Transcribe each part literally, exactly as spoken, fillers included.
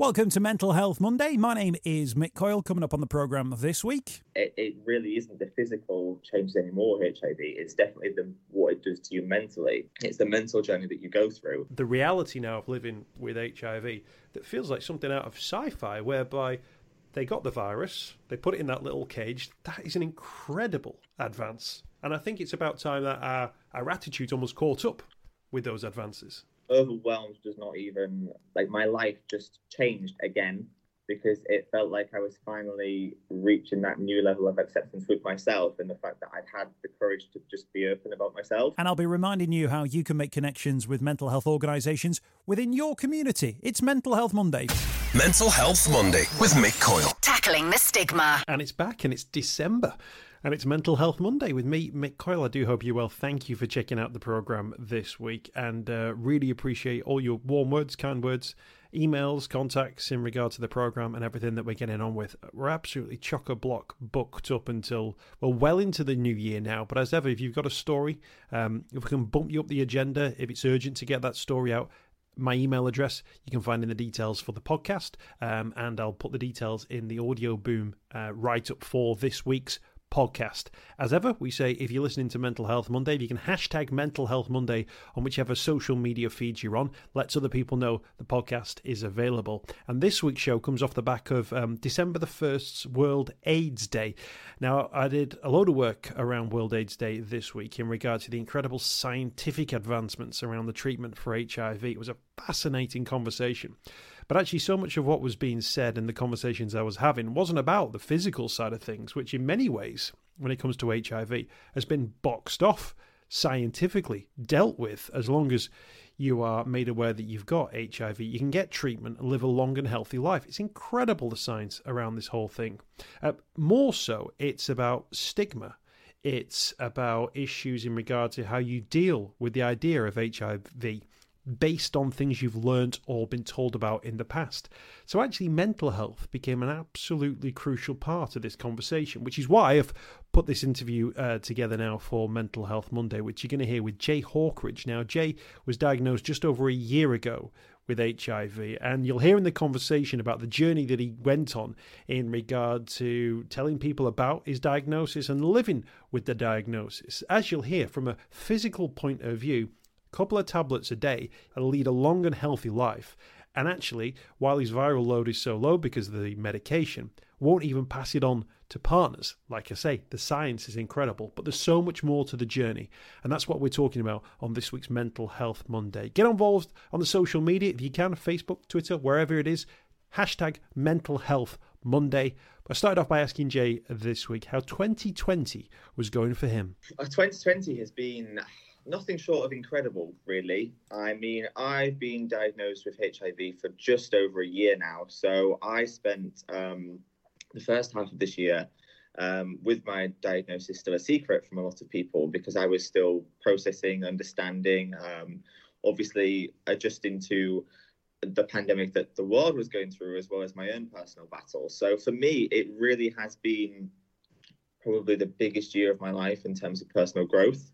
Welcome to Mental Health Monday. My name is Mick Coyle. Coming up on the programme this week. It, it really isn't the physical changes anymore, H I V. It's definitely the what it does to you mentally. It's the mental journey that you go through. The reality now of living with H I V that feels like something out of sci-fi, whereby they got the virus, they put it in that little cage. That is an incredible advance. And I think it's about time that our, our attitude's almost caught up with those advances. Overwhelmed does not even, like, my life just changed again because it felt like I was finally reaching that new level of acceptance with myself and the fact that I'd had the courage to just be open about myself. And I'll be reminding you how you can make connections with mental health organisations within your community. It's Mental Health Monday. Mental Health Monday with Mick Coyle. Tackling the stigma. And it's back and it's December. And it's Mental Health Monday with me, Mick Coyle. I do hope you're well. Thank you for checking out the programme this week and uh, really appreciate all your warm words, kind words, emails, contacts in regard to the programme and everything that we're getting on with. We're absolutely chock-a-block booked up until, well, well into the new year now. But as ever, if you've got a story, um, if we can bump you up the agenda, if it's urgent to get that story out, my email address you can find in the details for the podcast, um, and I'll put the details in the audio boom uh, right up for this week's podcast. As ever, we say if you're listening to Mental Health Monday, you can hashtag Mental Health Monday on whichever social media feeds you're on. Lets other people know the podcast is available. And this week's show comes off the back of um, December the first's World AIDS Day. Now, I did a load of work around World AIDS Day this week in regard to the incredible scientific advancements around the treatment for H I V. It was a fascinating conversation. But actually, so much of what was being said in the conversations I was having wasn't about the physical side of things, which in many ways, when it comes to H I V, has been boxed off scientifically, dealt with. As long as you are made aware that you've got H I V, you can get treatment and live a long and healthy life. It's incredible, the science around this whole thing. Uh, more so, it's about stigma. It's about issues in regard to how you deal with the idea of H I V based on things you've learnt or been told about in the past. So actually mental health became an absolutely crucial part of this conversation, which is why I've put this interview uh, together now for Mental Health Monday, which you're going to hear with Jay Hawkridge. Now, Jay was diagnosed just over a year ago with H I V, and you'll hear in the conversation about the journey that he went on in regard to telling people about his diagnosis and living with the diagnosis. As you'll hear, from a physical point of view, couple of tablets a day and lead a long and healthy life. And actually, while his viral load is so low because of the medication, won't even pass it on to partners. Like I say, the science is incredible, but there's so much more to the journey. And that's what we're talking about on this week's Mental Health Monday. Get involved on the social media if you can, Facebook, Twitter, wherever it is. Hashtag Mental Health Monday. I started off by asking Jay this week how twenty twenty was going for him. twenty twenty has been nothing short of incredible, really. I mean, I've been diagnosed with H I V for just over a year now. So I spent um, the first half of this year um, with my diagnosis still a secret from a lot of people because I was still processing, understanding, um, obviously adjusting to the pandemic that the world was going through, as well as my own personal battle. So for me, it really has been probably the biggest year of my life in terms of personal growth.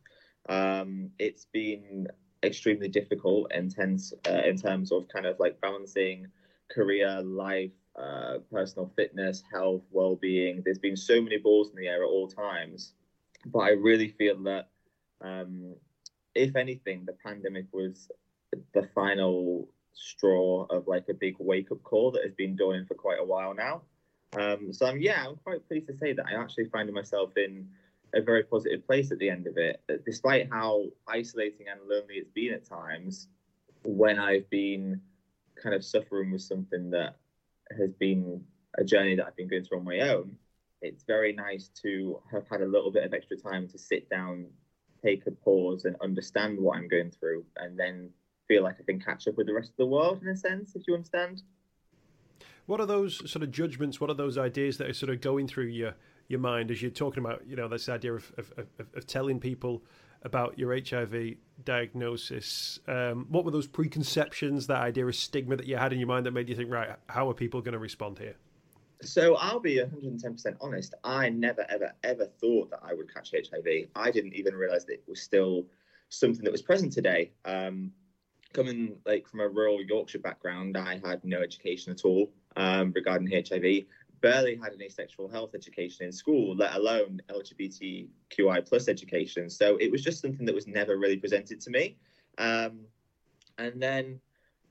Um, it's been extremely difficult and tense uh, in terms of kind of like balancing career, life, uh, personal fitness, health, well-being. There's been so many balls in the air at all times. But I really feel that, um, if anything, the pandemic was the final straw of like a big wake-up call that has been going for quite a while now. Um, so, I'm, yeah, I'm quite pleased to say that I'm actually finding myself in a very positive place at the end of it, despite how isolating and lonely it's been at times when I've been kind of suffering with something that has been a journey that I've been going through on my own. It's very nice to have had a little bit of extra time to sit down, take a pause and understand what I'm going through, and then feel like I can catch up with the rest of the world in a sense, if you understand. What are those sort of judgments? What are those ideas that are sort of going through your your mind as you're talking about, you know, this idea of of, of, of telling people about your H I V diagnosis? Um, what were those preconceptions, that idea of stigma that you had in your mind that made you think, right, how are people going to respond here? So I'll be one hundred ten percent honest. I never, ever, ever thought that I would catch H I V. I didn't even realize that it was still something that was present today. Um, coming like from a rural Yorkshire background, I had no education at all um, regarding H I V. Barely had any sexual health education in school, let alone L G B T Q I plus education. So it was just something that was never really presented to me. Um, and then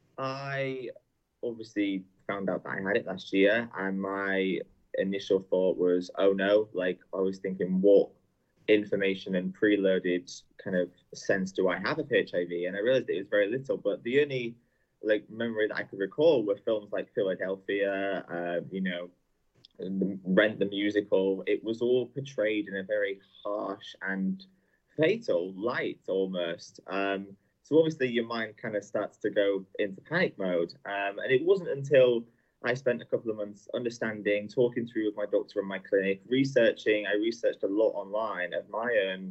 I obviously found out that I had it last year, and my initial thought was, oh no, like I was thinking, what information and preloaded kind of sense do I have of H I V? And I realized it was very little, but the only like memory that I could recall were films like Philadelphia, uh, you know, Rent the musical. It was all portrayed in a very harsh and fatal light almost. Um, so obviously your mind kind of starts to go into panic mode. Um, and it wasn't until I spent a couple of months understanding, talking through with my doctor and my clinic, researching. I researched a lot online of my own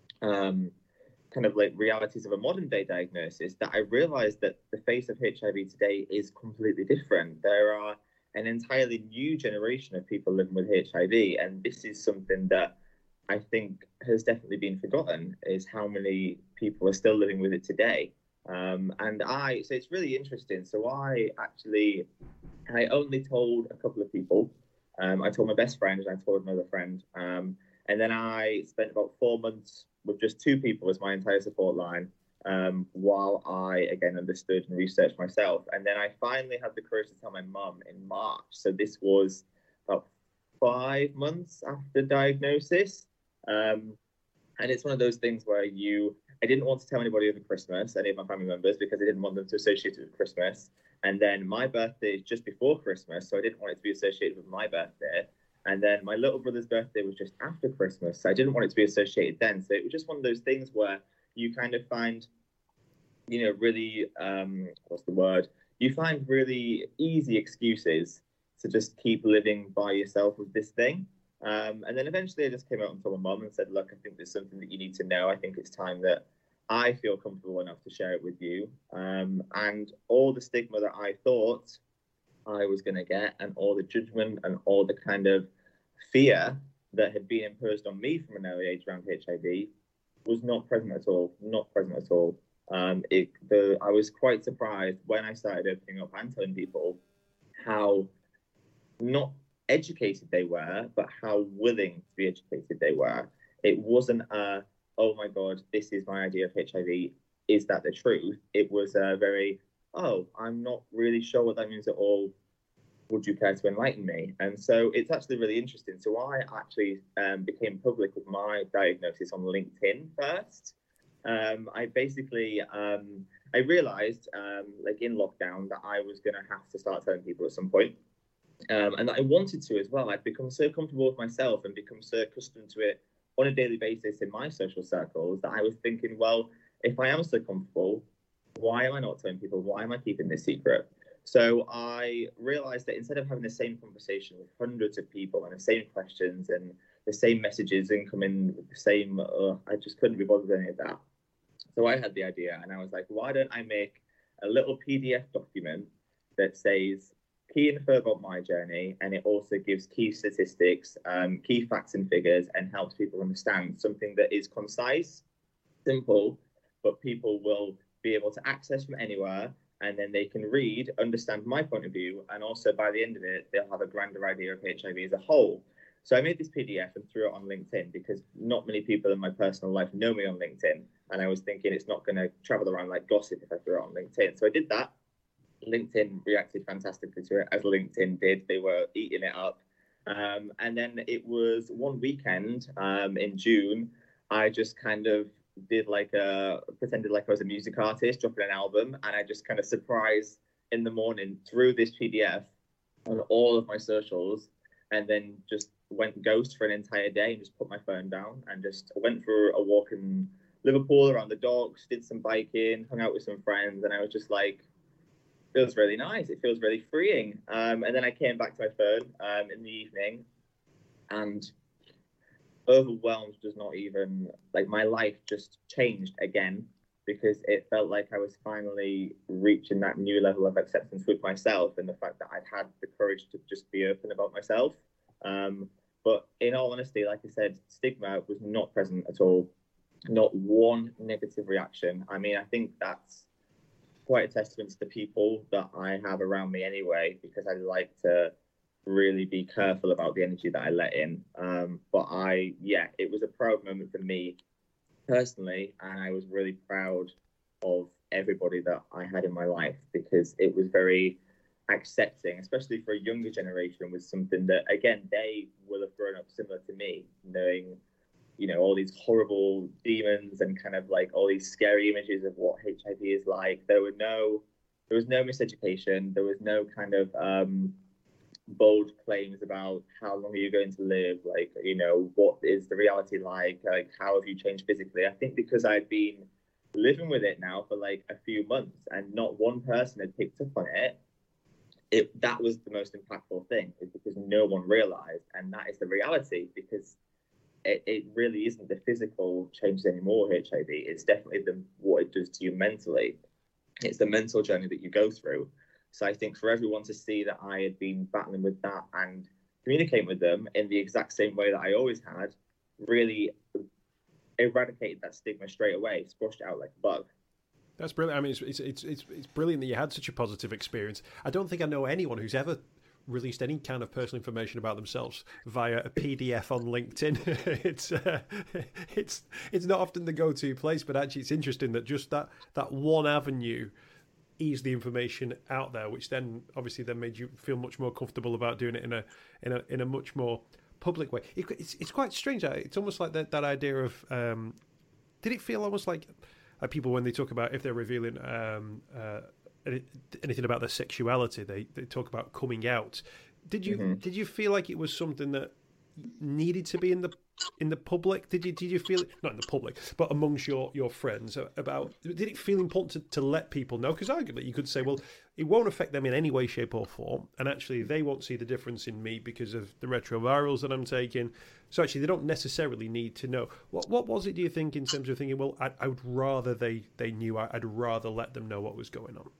um, kind of like realities of a modern day diagnosis, that I realized that the face of H I V today is completely different. There are an entirely new generation of people living with H I V. And this is something that I think has definitely been forgotten, is how many people are still living with it today. Um, and I, so it's really interesting. So I actually, I only told a couple of people. Um, I told my best friend and I told another friend. Um, and then I spent about four months with just two people as my entire support line. Um, while I, again, understood and researched myself. And then I finally had the courage to tell my mum in March. So this was about five months after diagnosis. Um, and it's one of those things where you, I didn't want to tell anybody over Christmas, any of my family members, because I didn't want them to associate it with Christmas. And then my birthday is just before Christmas, so I didn't want it to be associated with my birthday. And then my little brother's birthday was just after Christmas, so I didn't want it to be associated then. So it was just one of those things where you kind of find, you know, really, um, what's the word? You find really easy excuses to just keep living by yourself with this thing. Um, and then eventually I just came out and told my mum and said, look, I think there's something that you need to know. I think it's time that I feel comfortable enough to share it with you. Um, and all the stigma that I thought I was going to get, and all the judgment and all the kind of fear that had been imposed on me from an early age around H I V was not present at all, not present at all. Um, it, the, I was quite surprised when I started opening up and telling people how not educated they were, but how willing to be educated they were. It wasn't a, oh my God, this is my idea of H I V. Is that the truth? It was a very, oh, I'm not really sure what that means at all. Would you care to enlighten me? And so it's actually really interesting. So I actually um, became public with my diagnosis on LinkedIn first. Um, I basically, um, I realized, um, like in lockdown, that I was going to have to start telling people at some point. Um, and that I wanted to as well. I'd become so comfortable with myself and become so accustomed to it on a daily basis in my social circles that I was thinking, well, if I am so comfortable, why am I not telling people? Why am I keeping this secret? So I realized that instead of having the same conversation with hundreds of people and the same questions and the same messages incoming with the same, uh, I just couldn't be bothered with any of that. So I had the idea and I was like, why don't I make a little P D F document that says key info about my journey, and it also gives key statistics, um, key facts and figures, and helps people understand something that is concise, simple, but people will be able to access from anywhere, and then they can read, understand my point of view, and also by the end of it, they'll have a grander idea of H I V as a whole. So I made this P D F and threw it on LinkedIn because not many people in my personal life know me on LinkedIn. And I was thinking it's not going to travel around like gossip if I threw it on LinkedIn. So I did that. LinkedIn reacted fantastically to it, as LinkedIn did. They were eating it up. Um, and then it was one weekend um, in June, I just kind of did like a, pretended like I was a music artist, dropping an album. And I just kind of surprised in the morning threw this P D F on all of my socials, and then just went ghost for an entire day and just put my phone down and just went for a walk in Liverpool around the docks, did some biking, hung out with some friends, and I was just like, feels really nice. It feels really freeing. Um, and then I came back to my phone um, in the evening, and overwhelmed does not even, like, my life just changed again, because it felt like I was finally reaching that new level of acceptance with myself, and the fact that I'd had the courage to just be open about myself. Um, but in all honesty, like I said, stigma was not present at all. Not one negative reaction. I mean, I think that's quite a testament to the people that I have around me anyway, because I like to really be careful about the energy that I let in. Um, but I, yeah, it was a proud moment for me personally, and I was really proud of everybody that I had in my life, because it was very accepting, especially for a younger generation, was something that, again, they will have grown up similar to me, knowing, you know, all these horrible demons and kind of like all these scary images of what H I V is like. There were no, there was no miseducation. There was no kind of um, bold claims about how long are you going to live? Like, you know, what is the reality like? Like, how have you changed physically? I think because I'd been living with it now for like a few months and not one person had picked up on it, it that was the most impactful thing, is because no one realized. And that is the reality, because it, it really isn't the physical changes anymore, H I V. It's definitely the what it does to you mentally. It's the mental journey that you go through. So I think for everyone to see that I had been battling with that and communicating with them in the exact same way that I always had, really eradicated that stigma straight away, squashed it out like a bug. That's brilliant. I mean, it's, it's it's it's it's brilliant that you had such a positive experience. I don't think I know anyone who's ever released any kind of personal information about themselves via a P D F on LinkedIn. it's uh, it's it's not often the go-to place, but actually it's interesting that just that that one avenue eased the information out there, which then obviously then made you feel much more comfortable about doing it in a in a in a much more public way. It, it's it's quite strange. It's almost like that that idea of um, did it feel almost like uh, people when they talk about if they're revealing um, uh, anything about their sexuality, they they talk about coming out. Did you mm-hmm. did you feel like it was something that needed to be in the in the public? Did you did you feel it, not in the public, but amongst your your friends about? Did it feel important to, to let people know? Because arguably you could say, well, it won't affect them in any way, shape, or form, and actually they won't see the difference in me because of the retrovirals that I'm taking. So actually, they don't necessarily need to know. What what was it? Do you think in terms of thinking? Well, I, I would rather they they knew. I, I'd rather let them know what was going on.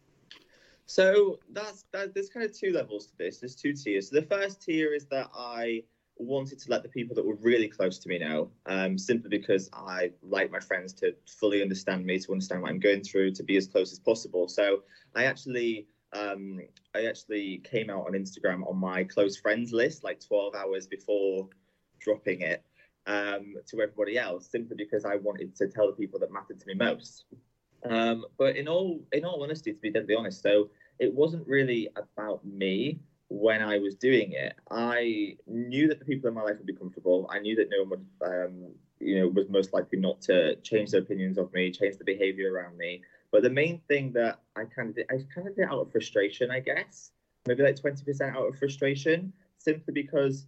So that's that. There's kind of two levels to this. There's two tiers. So the first tier is that I wanted to let the people that were really close to me know, um, simply because I like my friends to fully understand me, to understand what I'm going through, to be as close as possible. So I actually, um, I actually came out on Instagram on my close friends list like twelve hours before dropping it um, to everybody else, simply because I wanted to tell the people that mattered to me most. Um, but in all, in all honesty, to be deadly honest, so it wasn't really about me. When I was doing it, I knew that the people in my life would be comfortable. I knew that no one would, um, you know, was most likely not to change their opinions of me, change the behavior around me. But the main thing that I kind of did, I kind of did out of frustration, I guess, maybe like twenty percent out of frustration, simply because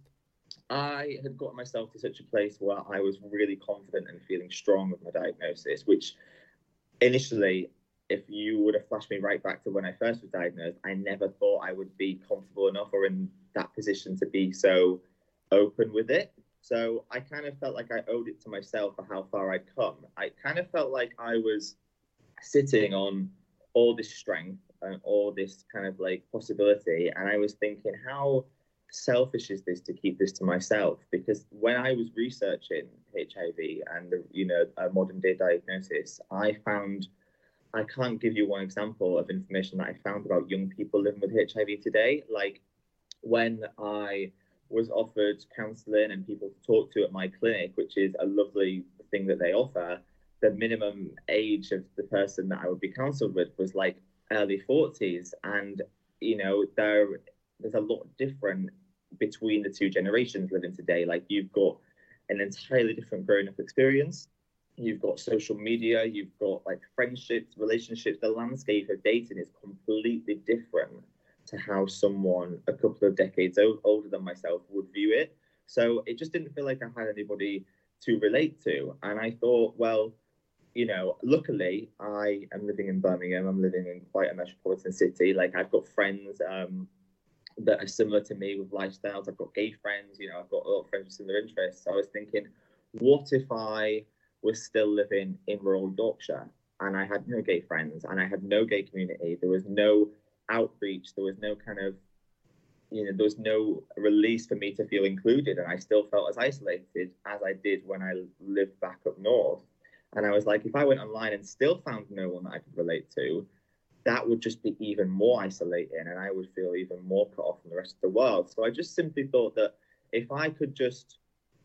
I had gotten myself to such a place where I was really confident and feeling strong with my diagnosis, which initially, if you would have flashed me right back to when I first was diagnosed, I never thought I would be comfortable enough or in that position to be so open with it. So I kind of felt like I owed it to myself for how far I'd come. I kind of felt like I was sitting on all this strength and all this kind of like possibility. And I was thinking, how selfish is this to keep this to myself? Because when I was researching H I V and, you know, a modern day diagnosis, I found I can't give you one example of information that I found about young people living with H I V today. Like when I was offered counselling and people to talk to at my clinic, which is a lovely thing that they offer, the minimum age of the person that I would be counselled with was like early forties. And, you know, there there's a lot different between the two generations living today. Like you've got an entirely different growing up experience. You've got social media, you've got like friendships, relationships. The landscape of dating is completely different to how someone a couple of decades old, older than myself would view it. So it just didn't feel like I had anybody to relate to. And I thought, well, you know, luckily I am living in Birmingham. I'm living in quite a metropolitan city. Like I've got friends um, that are similar to me with lifestyles. I've got gay friends, you know, I've got a lot of friends with similar interests. So I was thinking, what if I was still living in rural Yorkshire and I had no gay friends and I had no gay community? There was no outreach. There was no kind of, you know, there was no release for me to feel included. And I still felt as isolated as I did when I lived back up north. And I was like, if I went online and still found no one that I could relate to, that would just be even more isolating, and I would feel even more cut off from the rest of the world. So I just simply thought that if I could just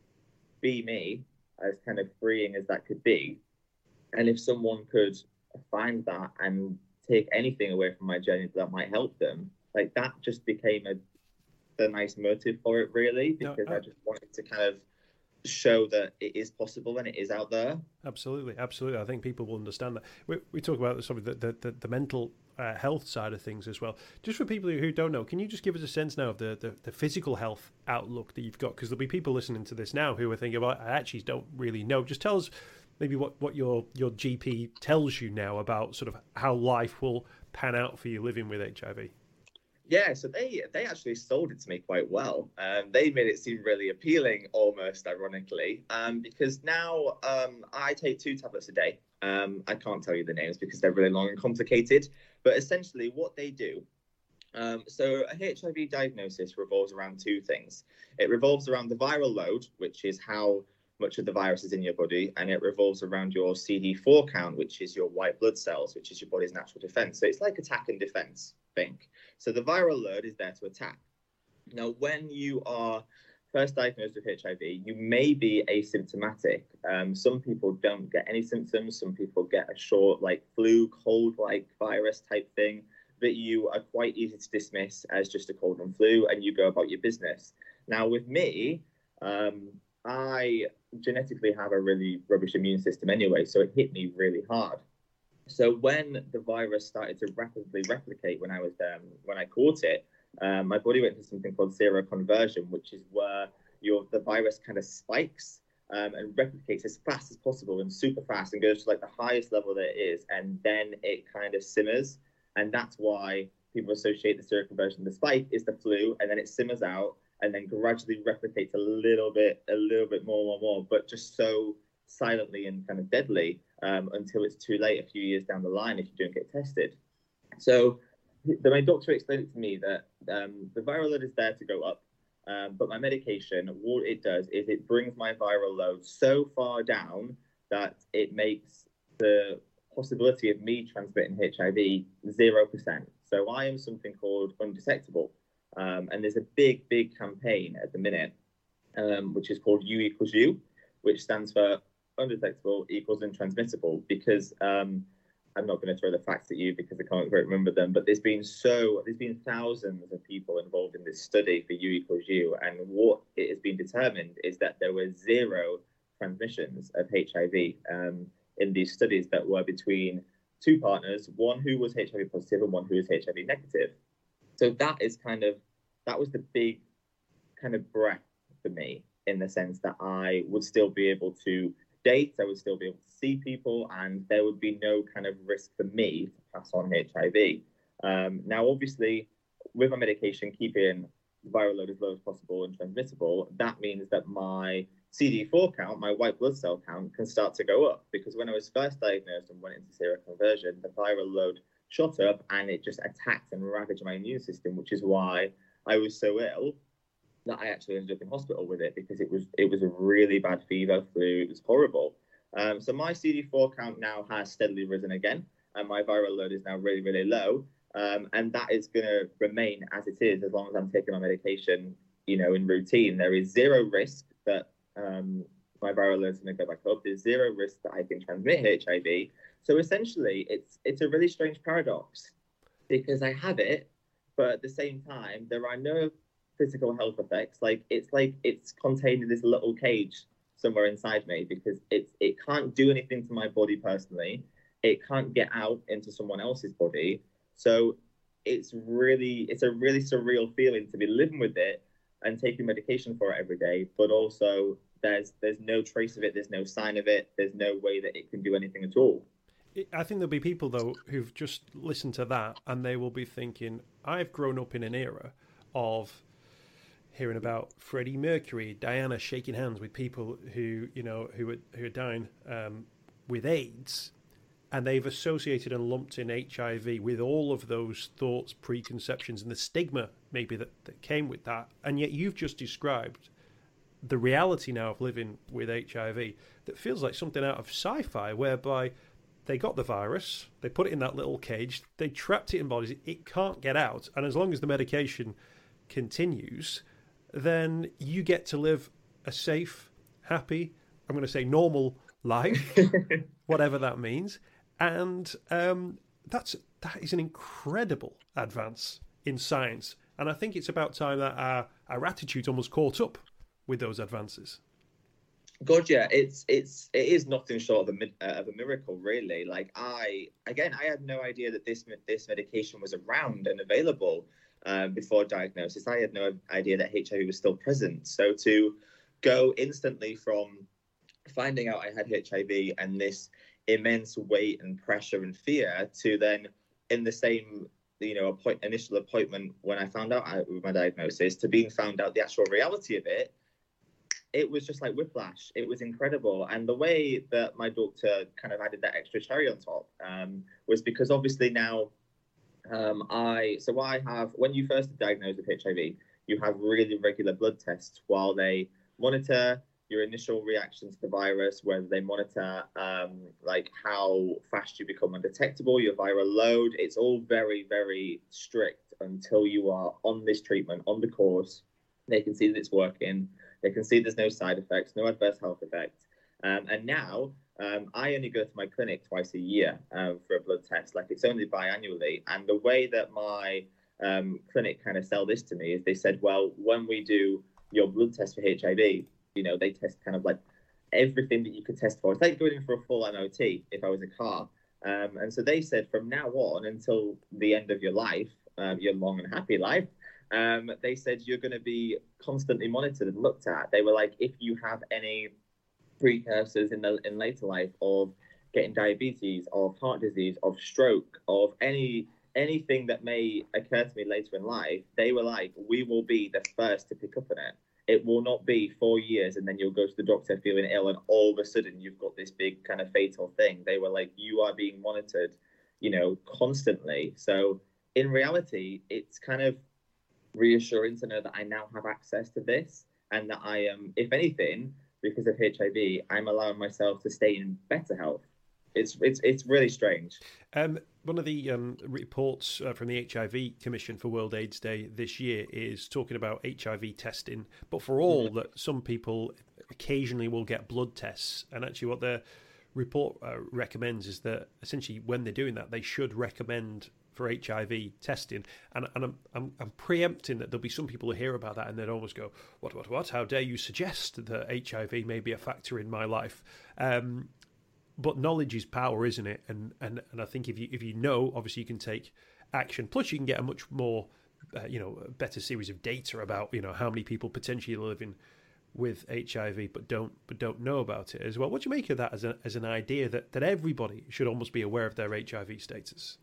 be me, as kind of freeing as that could be, and if someone could find that and take anything away from my journey that might help them, like that just became a the nice motive for it, really, because no, I, I just wanted to kind of show that it is possible and it is out there. Absolutely, absolutely. I think people will understand that. We, we talk about sort of the, the, the, the mental uh, health side of things as well. Just for people who don't know, can you just give us a sense now of the, the, the physical health outlook that you've got? Because there'll be people listening to this now who are thinking, well, I actually don't really know. Just tell us maybe what, what your, your G P tells you now about sort of how life will pan out for you living with H I V. Yeah, so they they actually sold it to me quite well. Um, they made it seem really appealing, almost ironically, um, because now um, I take two tablets a day. Um, I can't tell you the names because they're really long and complicated, but essentially what they do, um, so a H I V diagnosis revolves around two things. It revolves around the viral load, which is how much of the virus is in your body, and it revolves around your C D four count, which is your white blood cells, which is your body's natural defense. So it's like attack and defense, think. So the viral load is there to attack. Now, when you are first diagnosed with H I V, you may be asymptomatic. Um, some people don't get any symptoms. Some people get a short, like flu, cold-like virus type thing that you are quite easy to dismiss as just a cold and flu, and you go about your business. Now, with me, um, I genetically have a really rubbish immune system anyway, so it hit me really hard. So when the virus started to rapidly replicate when I was um, when I caught it, um, my body went into something called seroconversion, which is where your the virus kind of spikes um, and replicates as fast as possible and super fast and goes to like the highest level that it is, and then it kind of simmers, and that's why people associate the seroconversion. The spike is the flu, and then it simmers out, and then gradually replicates a little bit, a little bit more, more, more, but just so silently and kind of deadly um, until it's too late a few years down the line if you don't get tested. So the, my doctor explained it to me that um, the viral load is there to go up, um, but my medication, what it does is it brings my viral load so far down that it makes the possibility of me transmitting H I V zero percent. So I am something called undetectable. Um, and there's a big, big campaign at the minute, um, which is called U equals U, which stands for undetectable equals untransmittable, because um, I'm not going to throw the facts at you because I can't quite remember them, but there's been so, there's been thousands of people involved in this study for U equals U, and what it has been determined is that there were zero transmissions of H I V um, in these studies that were between two partners, one who was H I V positive and one who was H I V negative. So that is kind of, that was the big kind of breath for me, in the sense that I would still be able to date, I would still be able to see people, and there would be no kind of risk for me to pass on H I V. Um, now, obviously, with my medication, keeping the viral load as low as possible and transmissible, that means that my C D four count, my white blood cell count, can start to go up, because when I was first diagnosed and went into seroconversion, the viral load shot up and it just attacked and ravaged my immune system, which is why I was so ill that I actually ended up in hospital with it, because it was it was a really bad fever, flu, it was horrible. Um, so my C D four count now has steadily risen again, and my viral load is now really, really low. Um, and that is going to remain as it is as long as I'm taking my medication, you know, in routine. There is zero risk that um, my viral load is going to go back up. There's zero risk that I can transmit H I V. So essentially, it's it's a really strange paradox, because I have it, but at the same time, there are no physical health effects. Like it's like it's contained in this little cage somewhere inside me, because it's it can't do anything to my body personally. It can't get out into someone else's body. So it's really it's a really surreal feeling to be living with it and taking medication for it every day, but also there's there's no trace of it, there's no sign of it, there's no way that it can do anything at all. I think there'll be people, though, who've just listened to that and they will be thinking, I've grown up in an era of hearing about Freddie Mercury, Diana shaking hands with people who, you know, who are, who are dying um, with AIDS, and they've associated and lumped in H I V with all of those thoughts, preconceptions, and the stigma maybe that, that came with that. And yet you've just described the reality now of living with H I V that feels like something out of sci-fi, whereby they got the virus, they put it in that little cage, they trapped it in bodies, it can't get out, and as long as the medication continues, then you get to live a safe, happy, I'm going to say normal life, whatever that means, and um, that's that is an incredible advance in science, and I think it's about time that our, our attitudes almost caught up with those advances. God, yeah, it's it's it is nothing short of a uh, of a miracle, really. Like I, again, I had no idea that this this medication was around and available um, before diagnosis. I had no idea that H I V was still present. So to go instantly from finding out I had H I V and this immense weight and pressure and fear to then in the same you know appoint, initial appointment when I found out I, with my diagnosis to being found out the actual reality of it. It was just like whiplash. It was incredible. And the way that my doctor kind of added that extra cherry on top um, was because obviously now um, I, so I have, when you first are diagnosed with H I V, you have really regular blood tests while they monitor your initial reaction to the virus, whether they monitor um, like how fast you become undetectable, your viral load. It's all very, very strict until you are on this treatment, on the course. They can see that it's working. They can see there's no side effects, no adverse health effects. Um, and now um, I only go to my clinic twice a year um, for a blood test. Like it's only biannually. And the way that my um, clinic kind of sell this to me is they said, well, when we do your blood test for H I V, you know, they test kind of like everything that you could test for. It's like going in for a full M O T if I was a car. Um, and so they said from now on until the end of your life, um, your long and happy life, Um, they said you're going to be constantly monitored and looked at. They were like, if you have any precursors in the in later life of getting diabetes, of heart disease, of stroke, of any anything that may occur to me later in life, they were like, we will be the first to pick up on it. It will not be four years and then you'll go to the doctor feeling ill and all of a sudden you've got this big kind of fatal thing. They were like, you are being monitored, you know, constantly. So in reality, it's kind of reassuring to know that I now have access to this and that I am, if anything, because of H I V, I'm allowing myself to stay in better health. It's it's it's really strange. Um, one of the um, reports uh, from the H I V Commission for World AIDS Day this year is talking about H I V testing, but for all mm-hmm. that some people occasionally will get blood tests, and actually what the report uh, recommends is that essentially when they're doing that, they should recommend for H I V testing, and, and I'm, I'm I'm preempting that there'll be some people who hear about that and they'd always go, what, what, what, how dare you suggest that H I V may be a factor in my life? Um, but knowledge is power, isn't it? And, and and I think if you if you know, obviously you can take action, plus you can get a much more, uh, you know, better series of data about, you know, how many people potentially are living with H I V but don't but don't know about it as well. What do you make of that as, a, as an idea that, that everybody should almost be aware of their H I V status?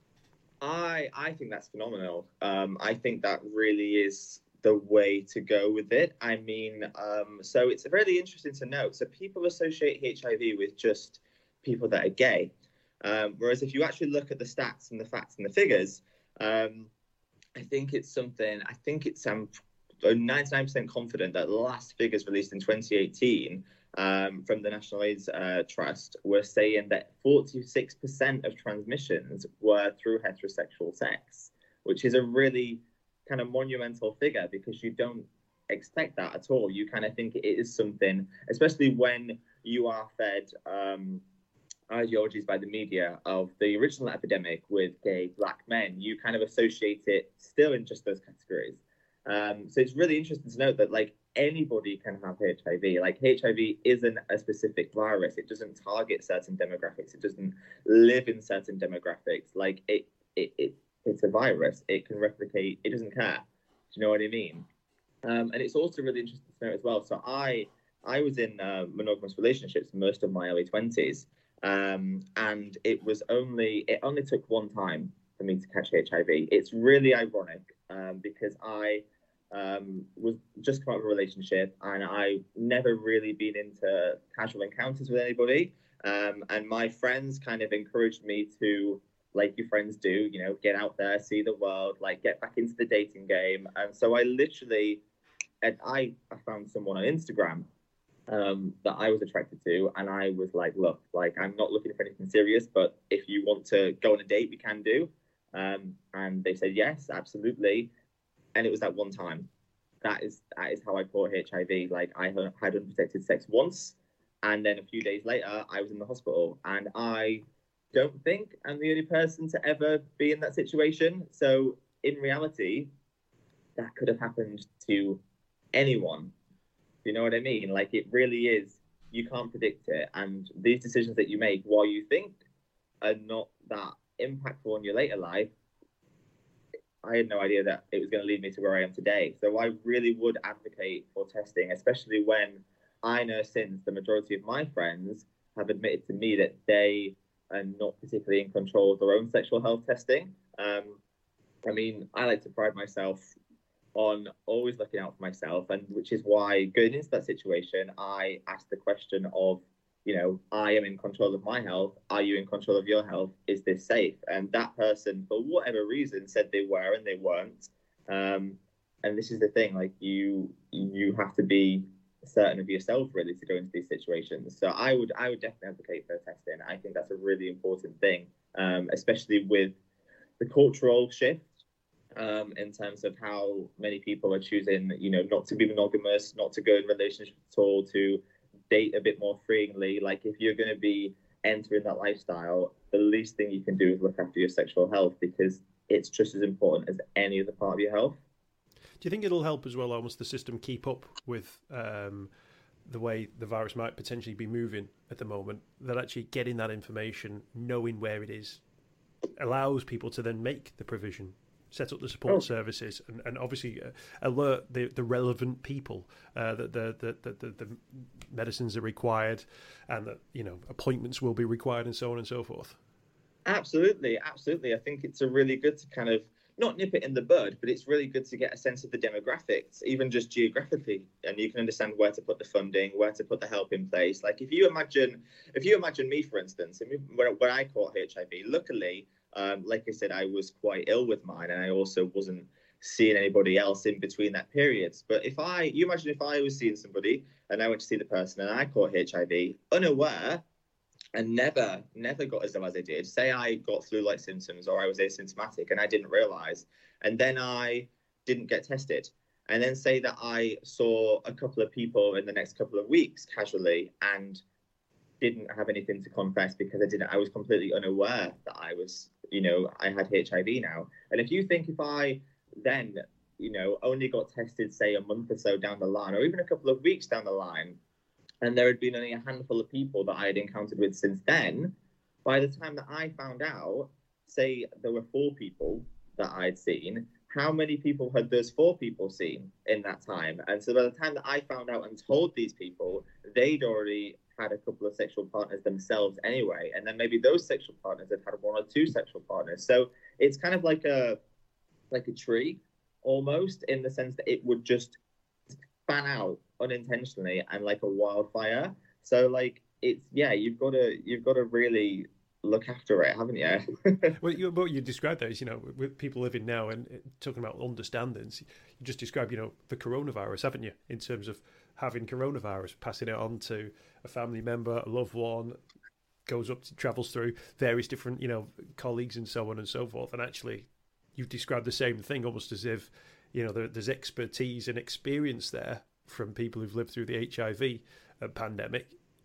I I think that's phenomenal. Um, I think that really is the way to go with it. I mean, um, so it's really interesting to note. So people associate H I V with just people that are gay, um, whereas if you actually look at the stats and the facts and the figures, um, I think it's something. I think it's I'm ninety-nine percent confident that the last figures released in twenty eighteen. Um, from the National AIDS uh, Trust were saying that forty-six percent of transmissions were through heterosexual sex, which is a really kind of monumental figure because you don't expect that at all. You kind of think it is something, especially when you are fed um, ideologies by the media of the original epidemic with gay black men. You kind of associate it still in just those categories. Um, so it's really interesting to note that like anybody can have H I V. Like H I V isn't a specific virus. It doesn't target certain demographics. It doesn't live in certain demographics. Like it, it, it it's a virus. It can replicate. It doesn't care. Do you know what I mean? Um, and it's also really interesting to note as well. So I, I was in uh, monogamous relationships most of my early twenties, um, and it was only it only took one time for me to catch H I V. It's really ironic um, because I. Um, was just come out of a relationship and I never really been into casual encounters with anybody. Um, and my friends kind of encouraged me to, like your friends do, you know, get out there, see the world, like get back into the dating game. And so I literally, and I, I found someone on Instagram um, that I was attracted to, and I was like, look, like I'm not looking for anything serious, but if you want to go on a date, we can do. Um, and they said yes, absolutely. And it was that one time. That is that is how I caught H I V. Like I had unprotected sex once, and then a few days later, I was in the hospital, and I don't think I'm the only person to ever be in that situation. So in reality, that could have happened to anyone. You know what I mean? Like it really is, you can't predict it. And these decisions that you make while you think are not that impactful in your later life, I had no idea that it was going to lead me to where I am today. So I really would advocate for testing, especially when I know since the majority of my friends have admitted to me that they are not particularly in control of their own sexual health testing. Um, I mean, I like to pride myself on always looking out for myself, and which is why going into that situation, I asked the question of, you know, I am in control of my health. Are you in control of your health? Is this safe? And that person, for whatever reason, said they were and they weren't. Um, and this is the thing, like you, you have to be certain of yourself really to go into these situations. So I would, I would definitely advocate for testing. I think that's a really important thing, um, especially with the cultural shift. Um, in terms of how many people are choosing, you know, not to be monogamous, not to go in relationships at all, to date a bit more freely. Like if you're going to be entering that lifestyle, the least thing you can do is look after your sexual health, because it's just as important as any other part of your health. Do you think it'll help as well, almost the system keep up with um, the way the virus might potentially be moving at the moment, that actually getting that information, knowing where it is, allows people to then make the provision, set up the support oh. services, and, and obviously uh, alert the, the relevant people uh, that the, the, the, the, the medicines are required, and that, you know, appointments will be required, and so on and so forth? Absolutely, absolutely. I think it's a really good to kind of not nip it in the bud, but it's really good to get a sense of the demographics, even just geographically, and you can understand where to put the funding, where to put the help in place. Like if you imagine, if you imagine me, for instance, when, when I caught H I V, luckily, Um, like I said, I was quite ill with mine, and I also wasn't seeing anybody else in between that period. But if I, you imagine if I was seeing somebody and I went to see the person and I caught H I V unaware and never, never got as ill as I did. Say I got flu-like symptoms or I was asymptomatic and I didn't realize, and then I didn't get tested. And then say that I saw a couple of people in the next couple of weeks casually and didn't have anything to confess because I didn't, I was completely unaware that I was, you know, I had H I V now. And if you think if I then, you know, only got tested, say a month or so down the line, or even a couple of weeks down the line, and there had been only a handful of people that I had encountered with since then, by the time that I found out, say there were four people that I'd seen, how many people had those four people seen in that time? And so by the time that I found out and told these people, they'd already had a couple of sexual partners themselves anyway, and then maybe those sexual partners had had one or two sexual partners. So it's kind of like a like a tree almost, in the sense that it would just fan out unintentionally and like a wildfire. So like it's yeah, you've got to you've got to really look after it, haven't you? Well, you, what you described there is, you know, with people living now and talking about understandings, you just described, you know, the coronavirus, haven't you, in terms of having coronavirus, passing it on to a family member, a loved one, goes up, to, travels through various different, you know, colleagues and so on and so forth. And actually, you've described the same thing, almost as if, you know, there, there's expertise and experience there from people who've lived through the H I V pandemic,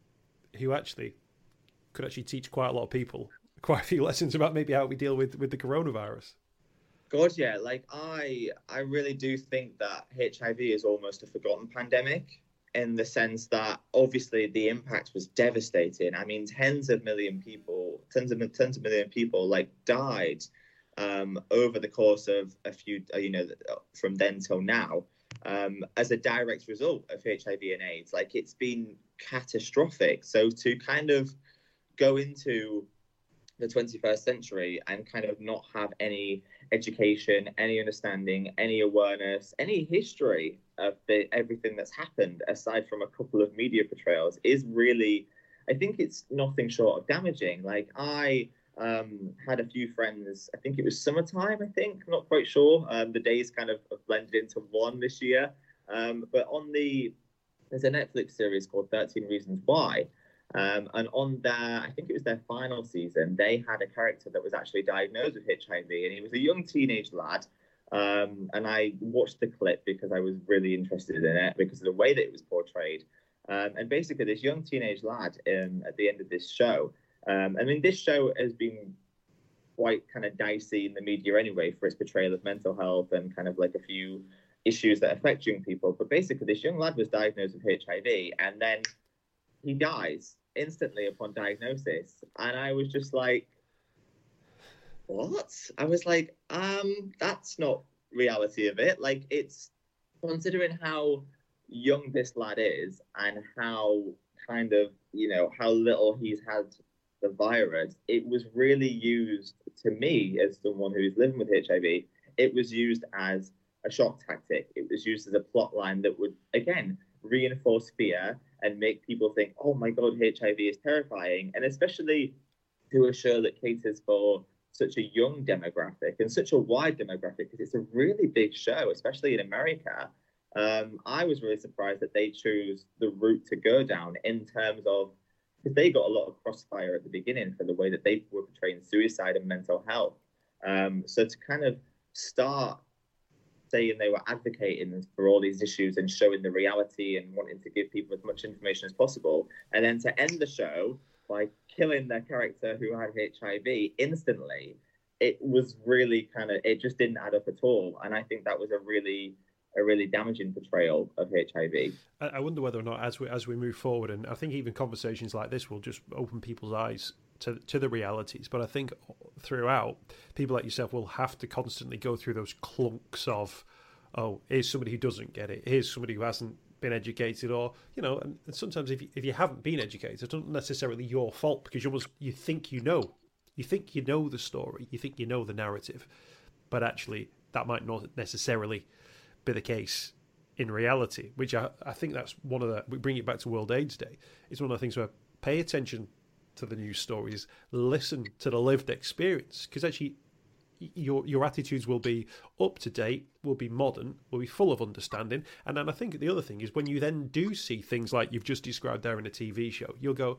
who actually could actually teach quite a lot of people quite a few lessons about maybe how we deal with, with the coronavirus. God, yeah, like I I really do think that H I V is almost a forgotten pandemic, in the sense that obviously the impact was devastating. I mean, tens of million people, tens of tens of million people like died um, over the course of a few, you know, from then till now, um, as a direct result of H I V and AIDS. Like it's been catastrophic. So to kind of go into the twenty-first century and kind of not have any education, any understanding, any awareness, any history of the, everything that's happened, aside from a couple of media portrayals, is really, I think it's nothing short of damaging. Like I um, had a few friends, I think it was summertime, I think, I'm not quite sure. Um, the days kind of blended into one this year. Um, but on the there's a Netflix series called thirteen Reasons Why. Um, and on their, I think it was their final season, they had a character that was actually diagnosed with H I V, and he was a young teenage lad. Um, and I watched the clip because I was really interested in it because of the way that it was portrayed. Um, and basically, this young teenage lad um, at the end of this show, um, I mean, this show has been quite kind of dicey in the media anyway for its portrayal of mental health and kind of like a few issues that affect young people. But basically, this young lad was diagnosed with H I V, and then he dies instantly upon diagnosis. And I was just like, what? I was like, um, that's not reality of it. Like, it's considering how young this lad is and how kind of, you know, how little he's had the virus, it was really used, to me, as someone who's living with H I V, it was used as a shock tactic. It was used as a plot line that would, again, reinforce fear and make people think, oh my God, H I V is terrifying. And especially to a show that caters for such a young demographic and such a wide demographic, because it's a really big show, especially in America. Um, I was really surprised that they chose the route to go down in terms of, because they got a lot of crossfire at the beginning for the way that they were portraying suicide and mental health. Um, so to kind of start saying they were advocating for all these issues and showing the reality and wanting to give people as much information as possible, and then to end the show by killing their character who had H I V instantly, it was really kind of, it just didn't add up at all. And I think that was a really, a really damaging portrayal of H I V. I wonder whether or not, as we as we move forward, and I think even conversations like this will just open people's eyes to to the realities. But I think throughout, people like yourself will have to constantly go through those clunks of, oh, here's somebody who doesn't get it, here's somebody who hasn't been educated, or, you know, and, and sometimes if you, if you haven't been educated, it's not necessarily your fault, because you almost, you think you know, you think you know the story, you think you know the narrative, but actually that might not necessarily be the case in reality, which I, I think that's one of the, we bring it back to World AIDS Day, it's one of the things where pay attention to the news stories, listen to the lived experience, because actually your your attitudes will be up to date, will be modern, will be full of understanding. And then I think the other thing is, when you then do see things like you've just described there in a T V show, you'll go,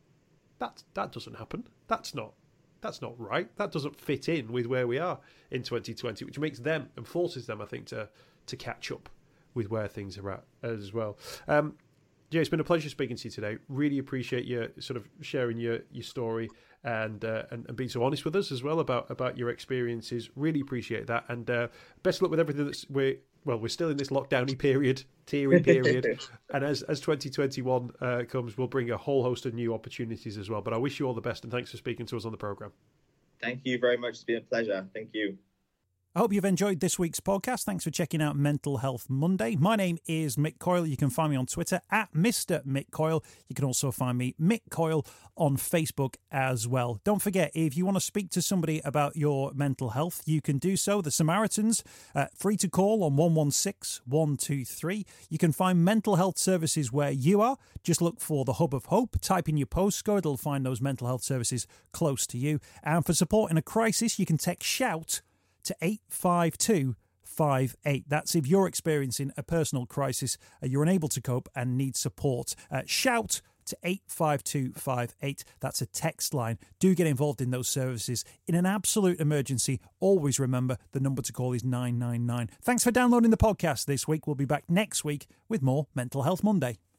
that that doesn't happen, that's not that's not right, that doesn't fit in with where we are in twenty twenty, which makes them and forces them, I think, to to catch up with where things are at as well. Um, Jay, it's been a pleasure speaking to you today. Really appreciate you sort of sharing your, your story and, uh, and and being so honest with us as well about, about your experiences. Really appreciate that. And uh, best of luck with everything that's we're well, we're still in this lockdowny period, teary period. And as as twenty twenty-one uh, comes, we'll bring a whole host of new opportunities as well. But I wish you all the best, and thanks for speaking to us on the programme. Thank you very much. It's been a pleasure. Thank you. I hope you've enjoyed this week's podcast. Thanks for checking out Mental Health Monday. My name is Mick Coyle. You can find me on Twitter at Mister Mick Coyle. You can also find me, Mick Coyle, on Facebook as well. Don't forget, if you want to speak to somebody about your mental health, you can do so. The Samaritans, uh, free to call on one one six, one two three. You can find mental health services where you are. Just look for the Hub of Hope. Type in your postcode. It'll find those mental health services close to you. And for support in a crisis, you can text SHOUT to eight five two five eight. That's if you're experiencing a personal crisis, uh, you're unable to cope and need support. Uh, shout to eight five two five eight. That's a text line. Do get involved in those services. In an absolute emergency, always remember the number to call is nine nine nine. Thanks for downloading the podcast this week. We'll be back next week with more Mental Health Monday.